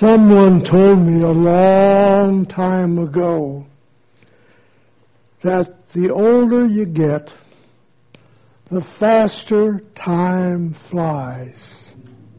Someone told me a long time ago that the older you get, the faster time flies.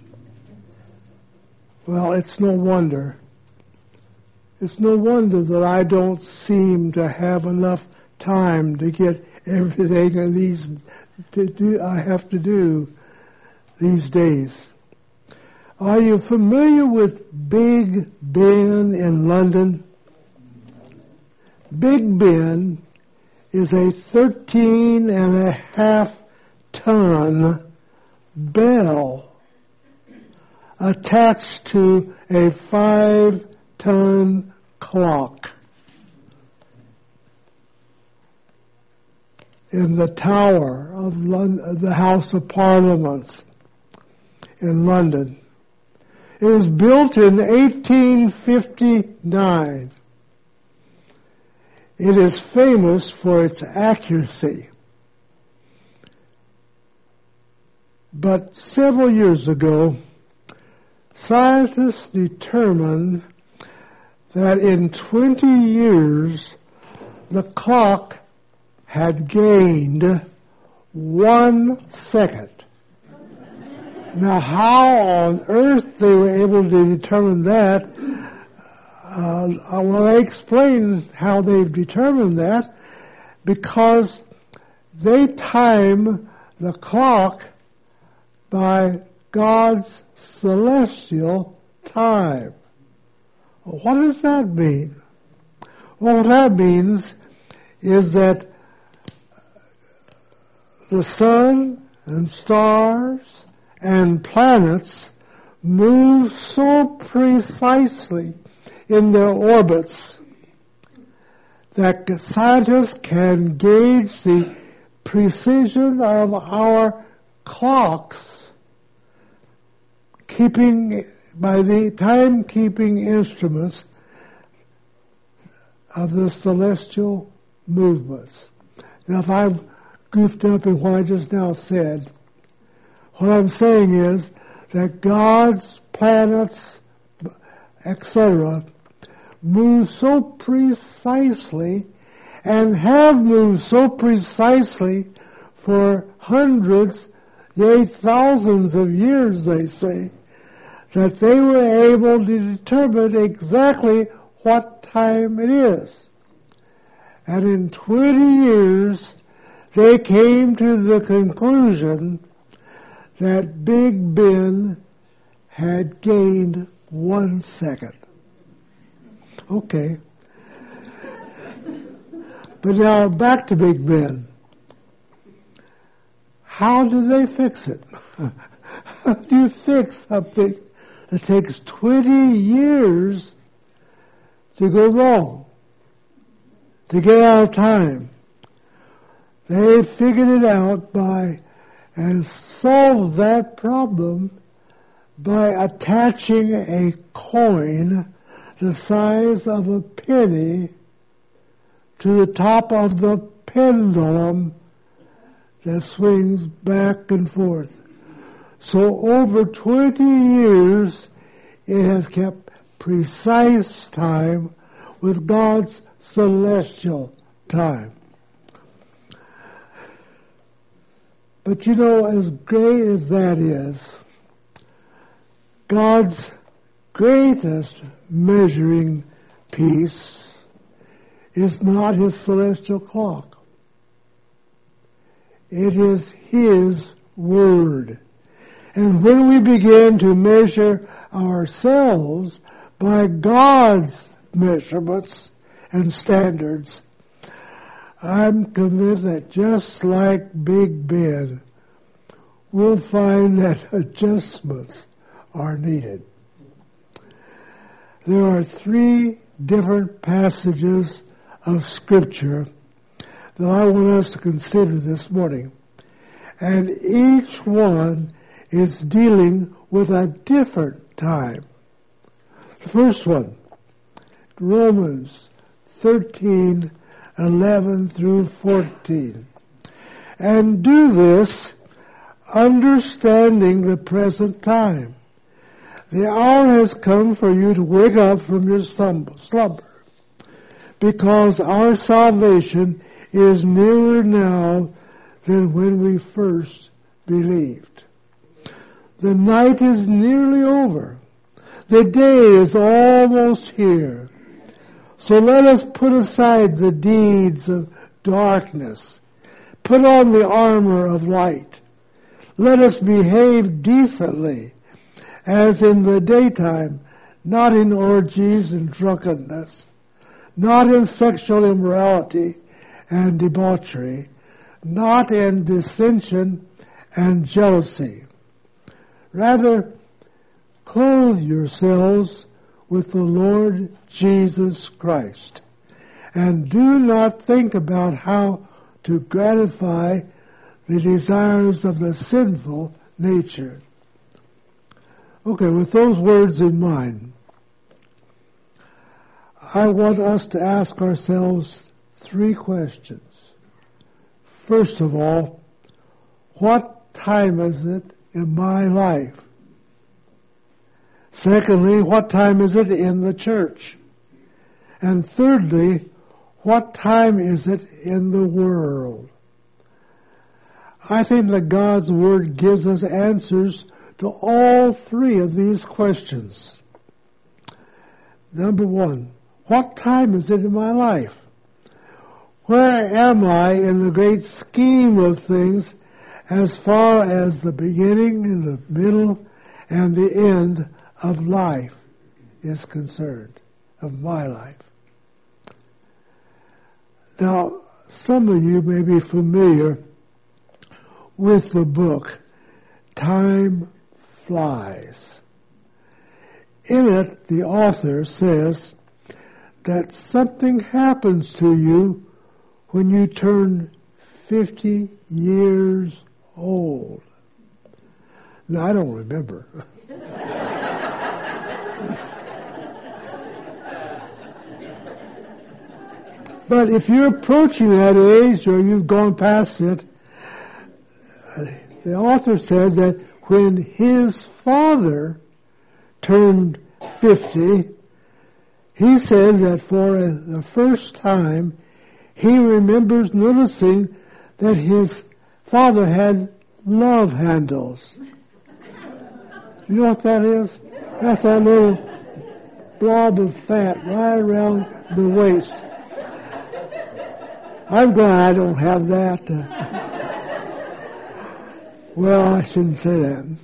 Well, it's no wonder. It's no wonder that I don't seem to have enough time to get everything I have to do these days. Are you familiar with Big Ben in London? Big Ben is a 13.5-ton bell attached to a 5-ton clock in the tower of the House of Parliament in London. It was built in 1859. It is famous for its accuracy. But several years ago, scientists determined that in 20 years, the clock had gained 1 second. Now, how on earth they were able to determine that? Well, I explained how they've determined that because they time the clock by God's celestial time. Well, what does that mean? Well, what that means is that the sun and stars and planets move so precisely in their orbits that scientists can gauge the precision of our clocks by the timekeeping instruments of the celestial movements. Now, if I've goofed up in what I just now said, what I'm saying is that God's planets, etc., move so precisely and have moved so precisely for hundreds, yea, thousands of years, they say, that they were able to determine exactly what time it is. And in 20 years, they came to the conclusion that Big Ben had gained 1 second. Okay. But now back to Big Ben. How do they fix it? How do you fix something that takes 20 years to go wrong, to get out of time? They figured it out and solved that problem by attaching a coin the size of a penny to the top of the pendulum that swings back and forth. So over 20 years, it has kept precise time with God's celestial time. But you know, as great as that is, God's greatest measuring piece is not His celestial clock. It is His Word. And when we begin to measure ourselves by God's measurements and standards, I'm convinced that just like Big Ben, we'll find that adjustments are needed. There are 3 different passages of Scripture that I want us to consider this morning. And each one is dealing with a different time. The first one, Romans 13:11 through 14. And do this understanding the present time, The hour has come for you to wake up from your slumber, because our salvation is nearer now than when we first believed. The night is nearly over. The day is almost here. So let us put aside the deeds of darkness. Put on the armor of light. Let us behave decently, as in the daytime, not in orgies and drunkenness, not in sexual immorality and debauchery, not in dissension and jealousy. Rather, clothe yourselves with the Lord Jesus Christ, and do not think about how to gratify the desires of the sinful nature. Okay, with those words in mind, I want us to ask ourselves 3 questions. First of all, what time is it in my life? Secondly, what time is it in the church? And thirdly, what time is it in the world? I think that God's Word gives us answers to all 3 of these questions. Number 1, what time is it in my life? Where am I in the great scheme of things as far as the beginning and the middle and the end of life is concerned, of my life? Now, some of you may be familiar with the book Time Flies. In it, the author says that something happens to you when you turn 50 years old. Now, I don't remember. But if you're approaching that age or you've gone past it, the author said that when his father turned 50, he said that for the first time he remembers noticing that his father had love handles. You know what that is? That's that little blob of fat right around the waist. I'm glad I don't have that. Well, I shouldn't say that.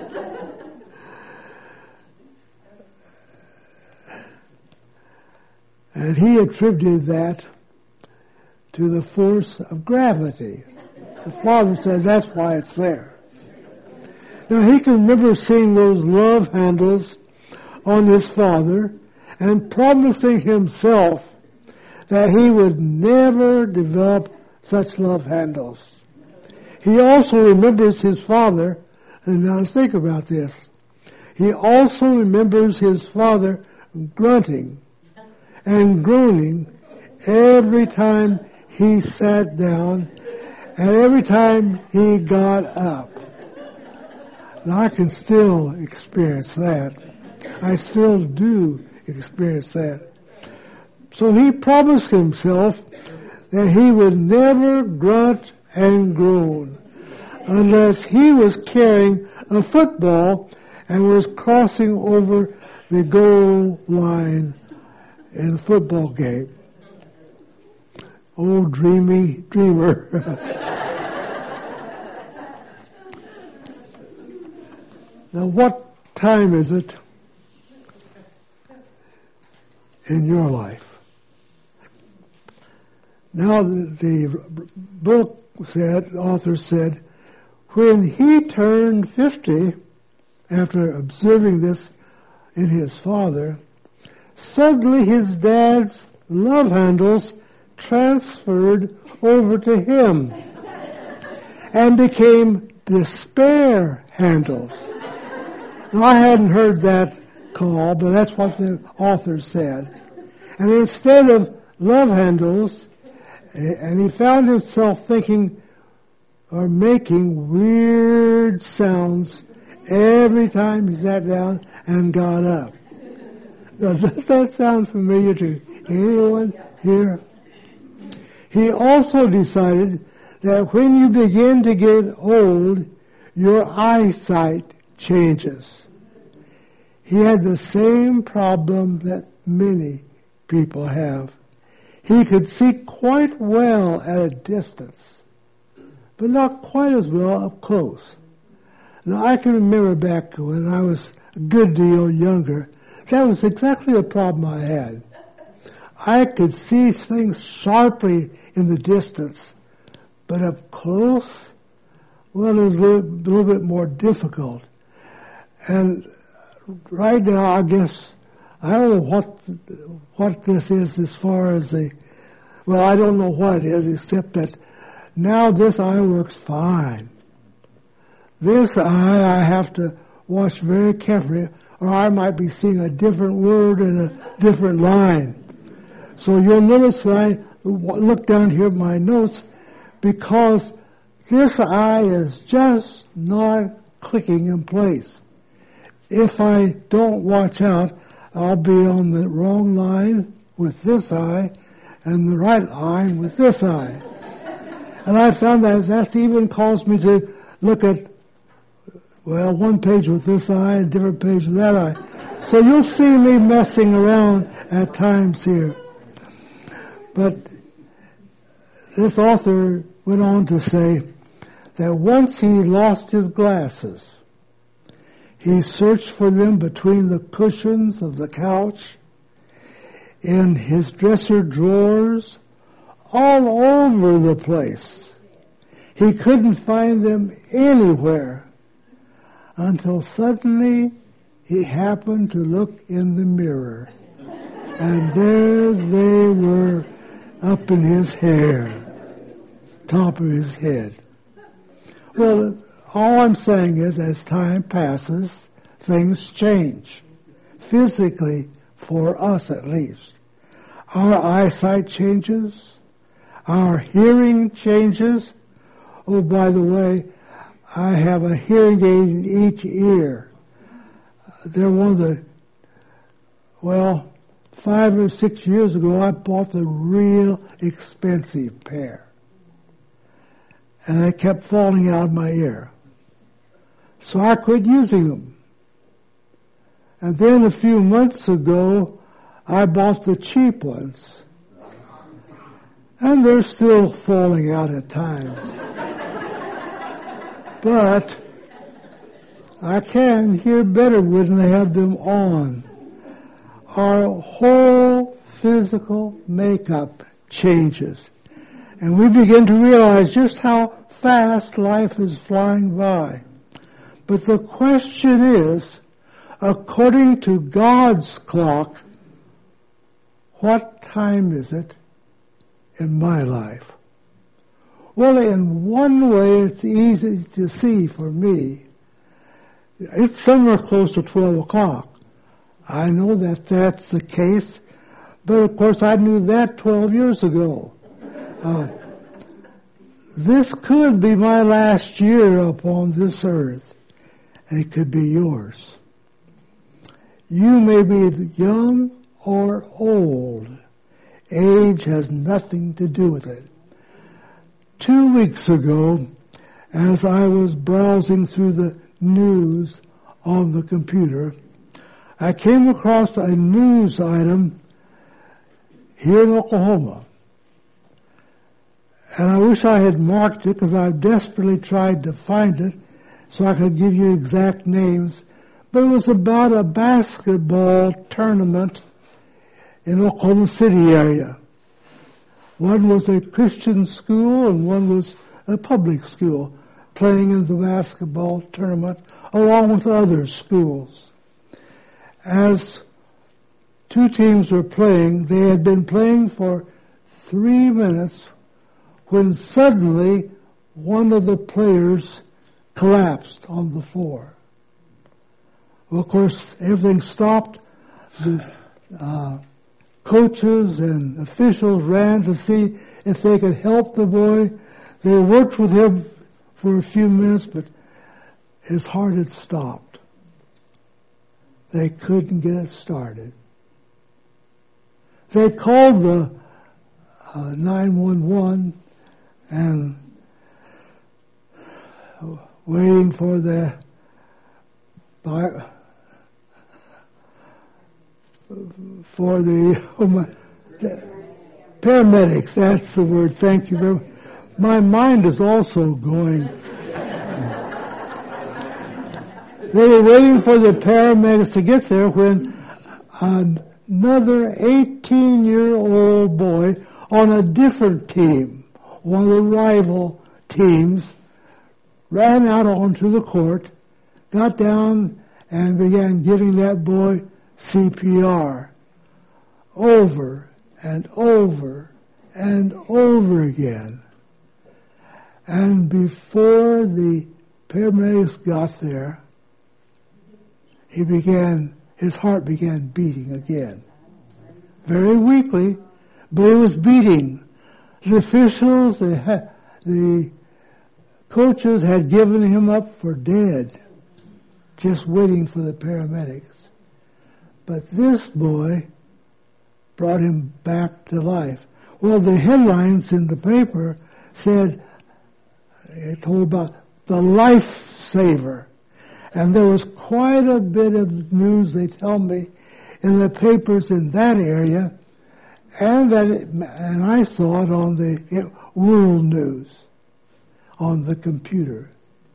And he attributed that to the force of gravity. The father said that's why it's there. Now he can remember seeing those love handles on his father and promising himself that he would never develop such love handles. He also remembers his father, and now think about this. He also remembers his father grunting and groaning every time he sat down and every time he got up. Now I can still experience that. I still do experience that. So he promised himself that he would never grunt and groan unless he was carrying a football and was crossing over the goal line in the football game. Oh, dreamer. Now, what time is it in your life? Now, the book said, the author said, when he turned 50, after observing this in his father, suddenly his dad's love handles transferred over to him and became despair handles. Now, I hadn't heard that call, but that's what the author said. And instead of love handles, and he found himself thinking or making weird sounds every time he sat down and got up. Now, does that sound familiar to anyone here? He also decided that when you begin to get old, your eyesight changes. He had the same problem that many people have. He could see quite well at a distance, but not quite as well up close. Now, I can remember back when I was a good deal younger, that was exactly the problem I had. I could see things sharply in the distance, but up close, well, it was a little bit more difficult. And right now, I guess, I don't know what this is as far as I don't know what it is, except that now this eye works fine. This eye I have to watch very carefully, or I might be seeing a different word in a different line. So you'll notice that I look down here at my notes, because this eye is just not clicking in place. If I don't watch out, I'll be on the wrong line with this eye and the right line with this eye. And I found that that's even caused me to look at, one page with this eye and a different page with that eye. So you'll see me messing around at times here. But this author went on to say that once he lost his glasses, he searched for them between the cushions of the couch, in his dresser drawers, all over the place. He couldn't find them anywhere until suddenly he happened to look in the mirror. And there they were up in his hair, top of his head. Well, all I'm saying is, as time passes, things change. Physically, for us at least. Our eyesight changes. Our hearing changes. Oh, by the way, I have a hearing aid in each ear. They're one of the, 5 or 6 years ago, I bought the real expensive pair. And they kept falling out of my ear. So I quit using them. And then a few months ago, I bought the cheap ones. And they're still falling out at times. But I can hear better when I have them on. Our whole physical makeup changes. And we begin to realize just how fast life is flying by. But the question is, according to God's clock, what time is it in my life? Well, in one way, it's easy to see for me. It's somewhere close to 12 o'clock. I know that that's the case, but of course I knew that 12 years ago. This could be my last year upon this earth, and it could be yours. You may be young or old. Age has nothing to do with it. 2 weeks ago, as I was browsing through the news on the computer, I came across a news item here in Oklahoma. And I wish I had marked it, because I desperately tried to find it so I could give you exact names. But it was about a basketball tournament in Oklahoma City area. One was a Christian school and one was a public school playing in the basketball tournament along with other schools. As two teams were playing, they had been playing for 3 minutes when suddenly one of the players collapsed on the floor. Well, of course, everything stopped. The coaches and officials ran to see if they could help the boy. They worked with him for a few minutes, but his heart had stopped. They couldn't get it started. They called the 911 and waiting for the paramedics. That's the word. Thank you very much. My mind is also going. They were waiting for the paramedics to get there when another 18-year-old boy on a different team, one of the rival teams, ran out onto the court, got down, and began giving that boy CPR over and over and over again. And before the paramedics got there, his heart began beating again. Very weakly, but it was beating. The officials, the coaches had given him up for dead, just waiting for the paramedics. But this boy brought him back to life. Well, the headlines in the paper said, it told about the lifesaver. And there was quite a bit of news, they tell me, in the papers in that area, and I saw it on the world news, on the computer.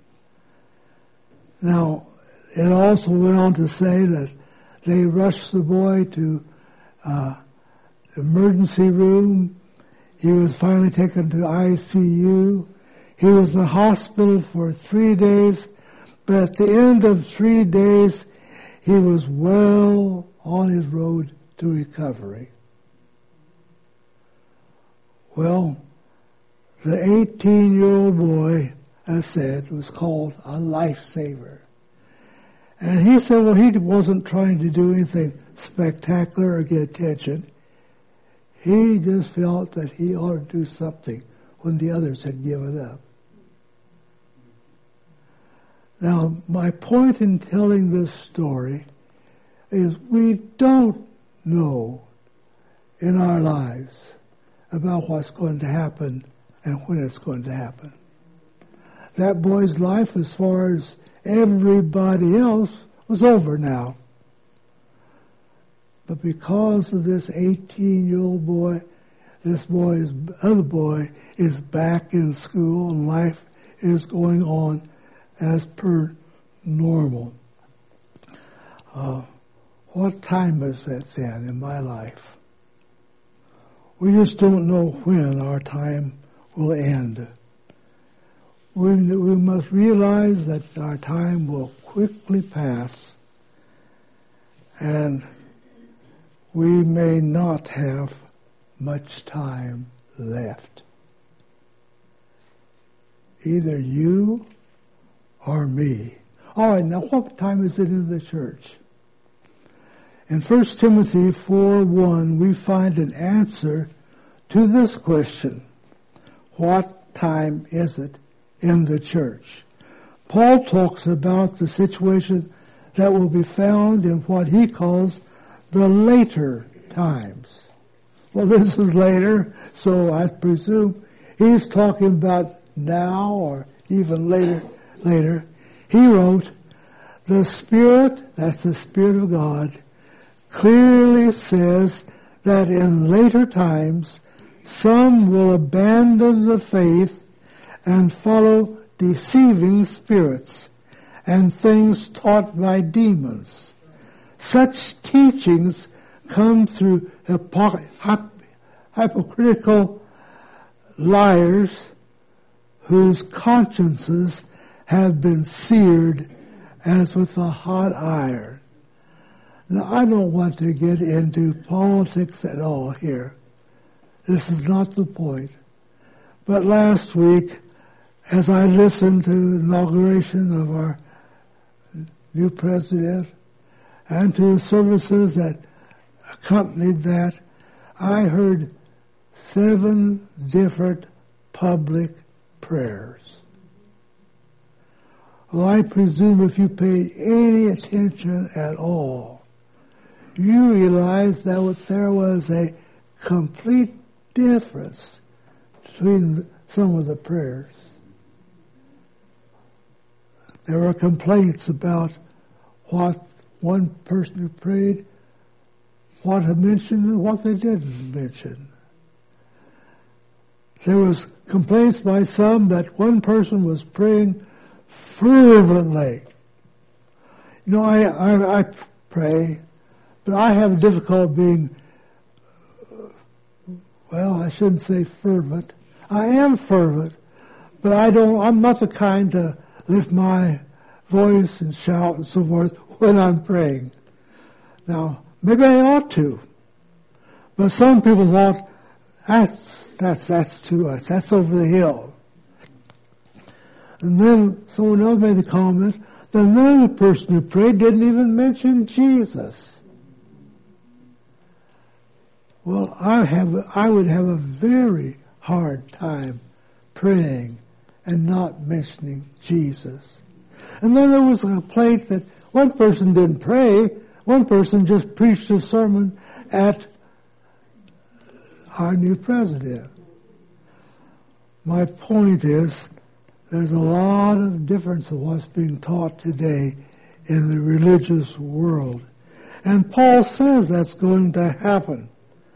Now, it also went on to say that they rushed the boy to the emergency room. He was finally taken to ICU. He was in the hospital for 3 days, but at the end of 3 days, he was well on his road to recovery. Well, the 18-year-old boy, as said, was called a lifesaver. And he said, well, he wasn't trying to do anything spectacular or get attention. He just felt that he ought to do something when the others had given up. Now, my point in telling this story is we don't know in our lives about what's going to happen and when it's going to happen. That boy's life, as far as everybody else, was over now. But because of this 18-year-old boy, other boy is back in school and life is going on as per normal. What time is it then in my life? We just don't know when our time will end. We must realize that our time will quickly pass, and we may not have much time left. Either you or me. All right, now what time is it in the church? In 1 Timothy 4:1, we find an answer to this question. What time is it in the church? Paul talks about the situation that will be found in what he calls the later times. Well, this is later, so I presume he's talking about now or even later. He wrote, the Spirit, that's the Spirit of God, clearly says that in later times some will abandon the faith and follow deceiving spirits and things taught by demons. Such teachings come through hypocritical liars whose consciences have been seared as with a hot iron. Now, I don't want to get into politics at all here. This is not the point. But last week, as I listened to the inauguration of our new president and to services that accompanied that, I heard 7 different public prayers. Well, I presume if you paid any attention at all, you realized that there was a complete difference between some of the prayers. There were complaints about what one person who prayed, what had mentioned and what they didn't mention. There was complaints by some that one person was praying fervently. You know, I pray, but I have difficulty being, well, I shouldn't say fervent. I am fervent, but I'm not the kind to lift my voice and shout and so forth when I'm praying. Now, maybe I ought to, but some people thought, that's too much. That's over the hill. And then someone else made the comment that another person who prayed didn't even mention Jesus. Well, I would have a very hard time praying and not mentioning Jesus. And then there was a complaint that one person didn't pray, one person just preached a sermon at our new president. My point is, there's a lot of difference of what's being taught today in the religious world. And Paul says that's going to happen.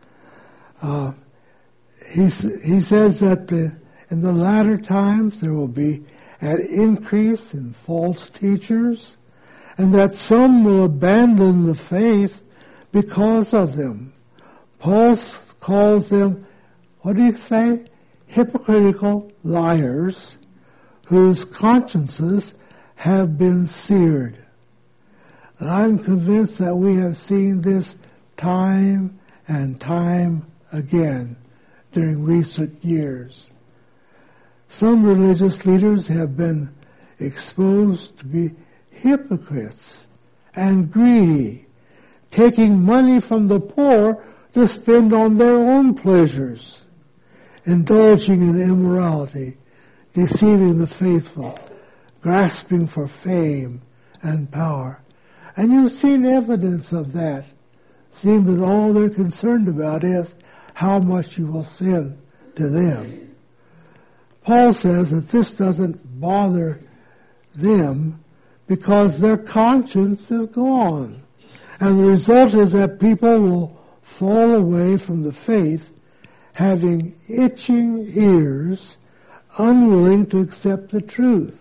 He says that in the latter times there will be an increase in false teachers, and that some will abandon the faith because of them. Paul calls them, what do you say? Hypocritical liars whose consciences have been seared. And I'm convinced that we have seen this time and time again during recent years. Some religious leaders have been exposed to be hypocrites and greedy, taking money from the poor to spend on their own pleasures, indulging in immorality, deceiving the faithful, grasping for fame and power. And you've seen evidence of that. It seems that all they're concerned about is how much you will send to them. Paul says that this doesn't bother them because their conscience is gone. And the result is that people will fall away from the faith, having itching ears, unwilling to accept the truth.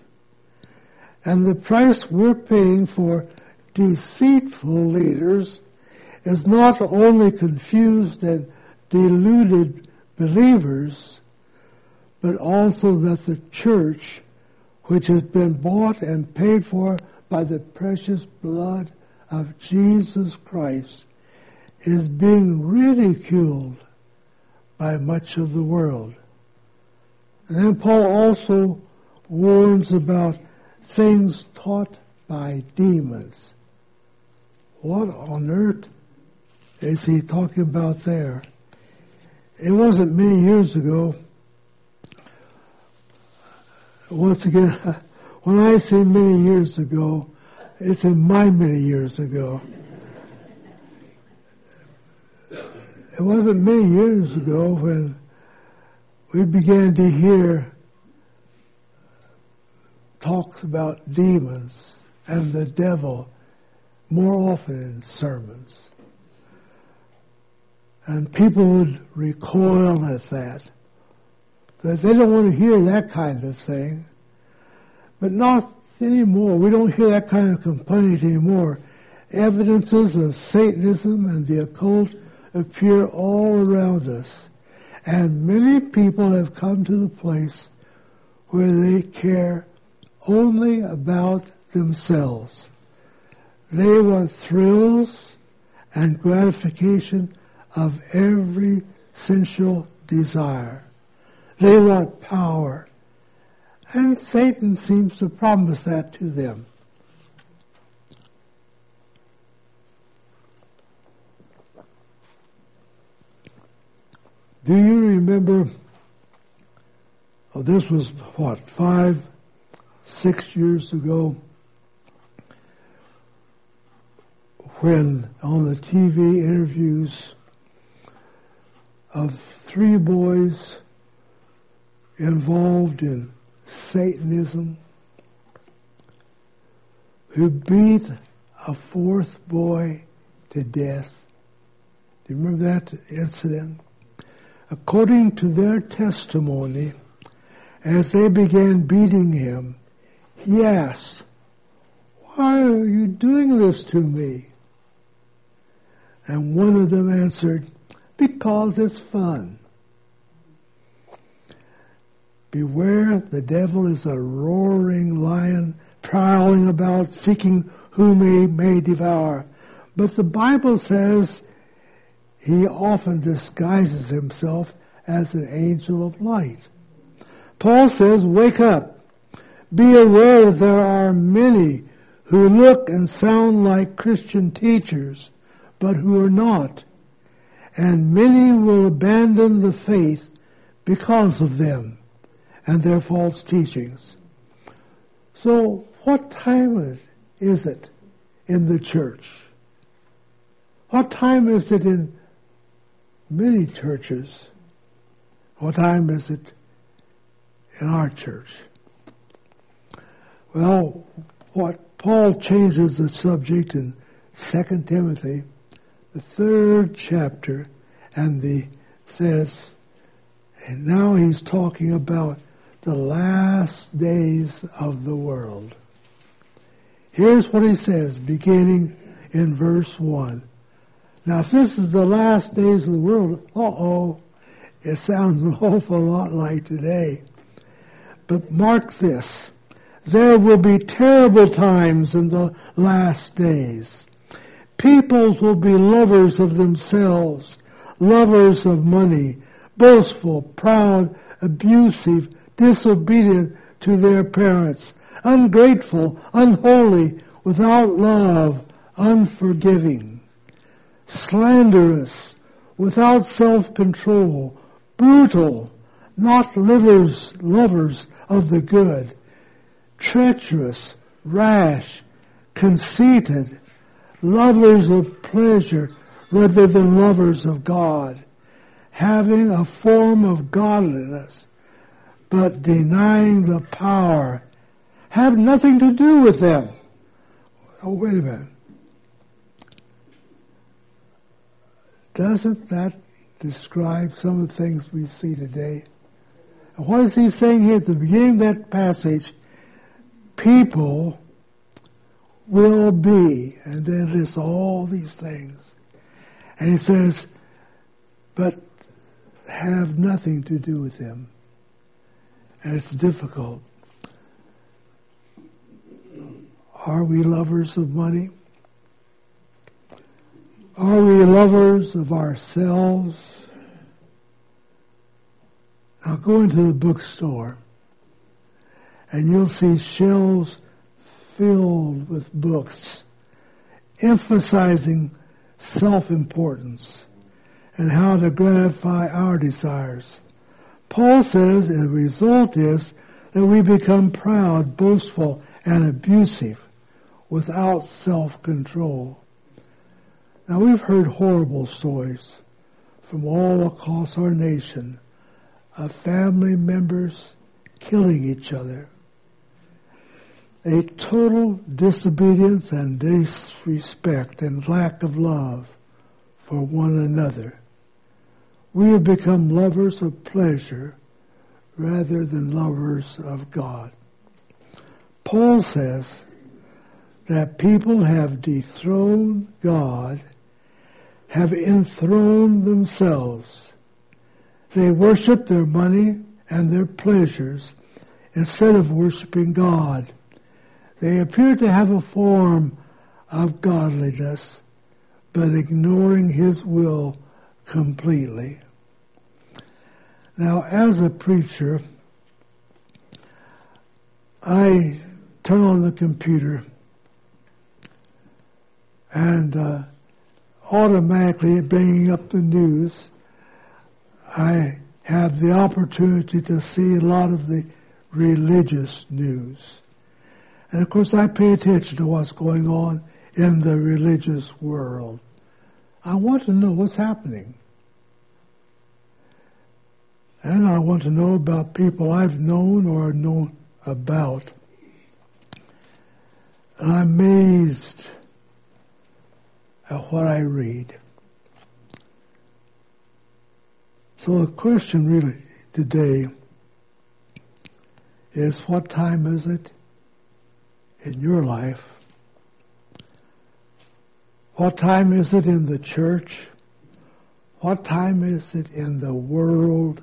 And the price we're paying for deceitful leaders is not only confused and deluded believers, but also that the church, which has been bought and paid for by the precious blood of Jesus Christ, is being ridiculed by much of the world. And then Paul also warns about things taught by demons. What on earth is he talking about there? It wasn't many years ago. Once again, when I say many years ago, it's in my many years ago. It wasn't many years ago when we began to hear talks about demons and the devil more often in sermons. And people would recoil at that. But they don't want to hear that kind of thing. But not anymore. We don't hear that kind of complaint anymore. Evidences of Satanism and the occult appear all around us. And many people have come to the place where they care only about themselves. They want thrills and gratification of every sensual desire. They want power. And Satan seems to promise that to them. Do you remember, this was 5, 6 years ago when on the TV interviews of 3 boys involved in Satanism who beat a 4th boy to death. Do you remember that incident? According to their testimony, as they began beating him, he asked, "Why are you doing this to me?" And one of them answered, "Because it's fun." Beware, the devil is a roaring lion, prowling about, seeking whom he may devour. But the Bible says he often disguises himself as an angel of light. Paul says, "Wake up. Be aware that there are many who look and sound like Christian teachers, but who are not. And many will abandon the faith because of them and their false teachings." So what time is it in the church? What time is it in many churches? What time is it in our church? Well, what Paul changes the subject in 2 Timothy, the 3rd chapter, and says, and now he's talking about the last days of the world. Here's what he says, beginning in verse 1. Now, if this is the last days of the world, it sounds an awful lot like today. But mark this. There will be terrible times in the last days. Peoples will be lovers of themselves, lovers of money, boastful, proud, abusive, disobedient to their parents, ungrateful, unholy, without love, unforgiving, slanderous, without self-control, brutal, not lovers of the good, treacherous, rash, conceited, lovers of pleasure rather than lovers of God, having a form of godliness, but denying the power, have nothing to do with them. Oh, wait a minute. Doesn't that describe some of the things we see today? And what is he saying here at the beginning of that passage? People will be, and then lists all these things. And he says, but have nothing to do with them. And it's difficult. Are we lovers of money? Are we lovers of ourselves? Now go into the bookstore and you'll see shelves filled with books emphasizing self-importance and how to gratify our desires. Paul says the result is that we become proud, boastful, and abusive without self-control. Now we've heard horrible stories from all across our nation of family members killing each other. A total disobedience and disrespect and lack of love for one another. We have become lovers of pleasure rather than lovers of God. Paul says that people have dethroned God, have enthroned themselves. They worship their money and their pleasures instead of worshiping God. They appear to have a form of godliness, but ignoring His will completely. Now, as a preacher, I turn on the computer and automatically bringing up the news, I have the opportunity to see a lot of the religious news. And of course I pay attention to what's going on in the religious world. I want to know what's happening. And I want to know about people I've known or known about. And I'm amazed at what I read. So a question really today is, what time is it in your life? What time is it in the church? What time is it in the world?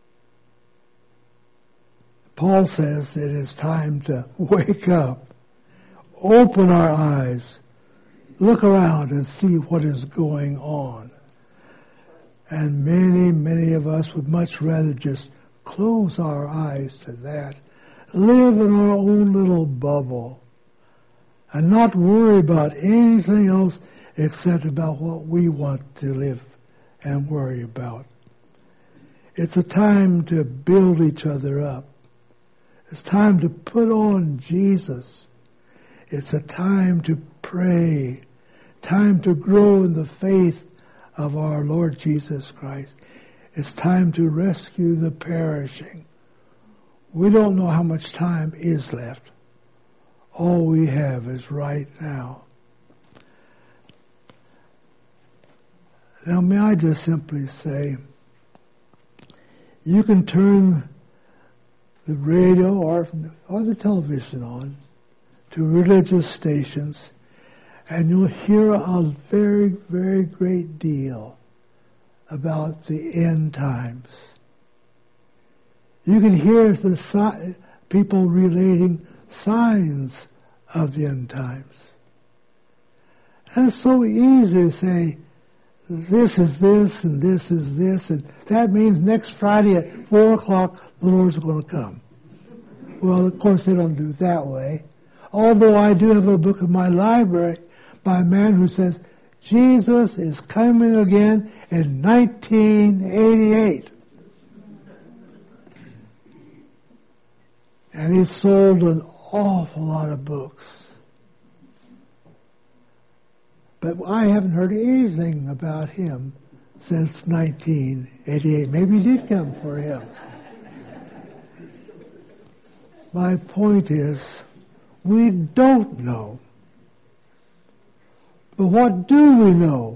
Paul says it is time to wake up, open our eyes, look around and see what is going on. And many, many of us would much rather just close our eyes to that, live in our own little bubble, and not worry about anything else except about what we want to live and worry about. It's a time to build each other up. It's time to put on Jesus. It's a time to pray, time to grow in the faith of our Lord Jesus Christ. It's time to rescue the perishing. We don't know how much time is left. All we have is right now. Now, may I just simply say, you can turn the radio or the television on to religious stations, and you'll hear a very, very great deal about the end times. You can hear the people relating signs of the end times. And it's so easy to say, this is this and this is this, and that means next Friday at 4 o'clock the Lord's going to come. Well, of course they don't do it that way. Although I do have a book in my library by a man who says, Jesus is coming again in 1988. And he sold an awful lot of books. But I haven't heard anything about him since 1988. Maybe he did come for him. My point is, we don't know. But what do we know?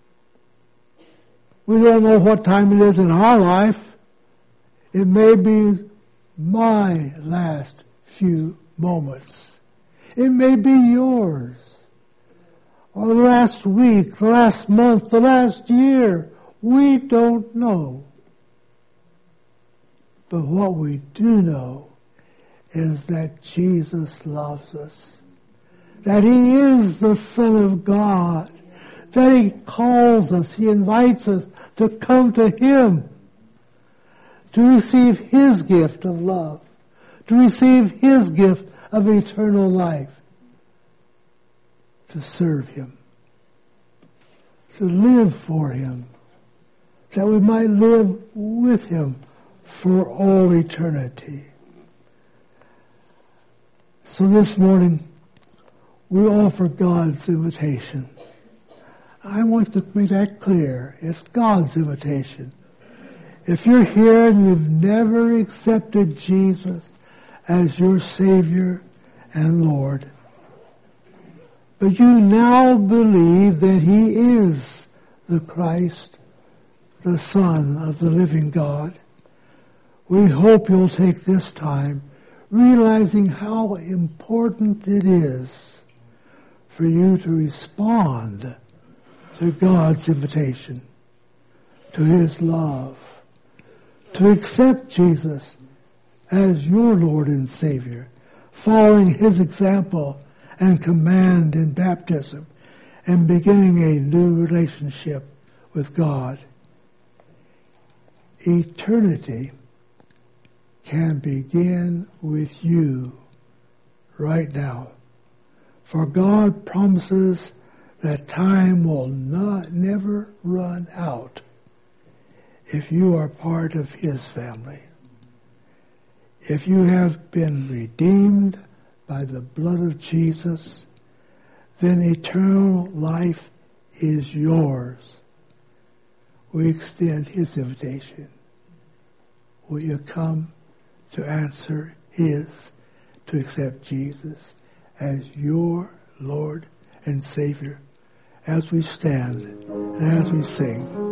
We don't know what time it is in our life. It may be my last few moments. It may be yours. Or the last week, the last month, the last year. We don't know. But what we do know is that Jesus loves us, that He is the Son of God, that He calls us, He invites us to come to Him, to receive His gift of love, to receive His gift of eternal life, to serve Him, to live for Him, that we might live with Him for all eternity. So this morning, we offer God's invitation. I want to make that clear. It's God's invitation. If you're here and you've never accepted Jesus as your Savior and Lord, but you now believe that He is the Christ, the Son of the living God, we hope you'll take this time realizing how important it is for you to respond to God's invitation, to His love, to accept Jesus as your Lord and Savior, following His example and command in baptism, and beginning a new relationship with God. Eternity can begin with you right now. For God promises that time will never run out if you are part of His family. If you have been redeemed by the blood of Jesus, then eternal life is yours. We extend his invitation. Will you come to answer his, to accept Jesus as your Lord and Savior as we stand and as we sing?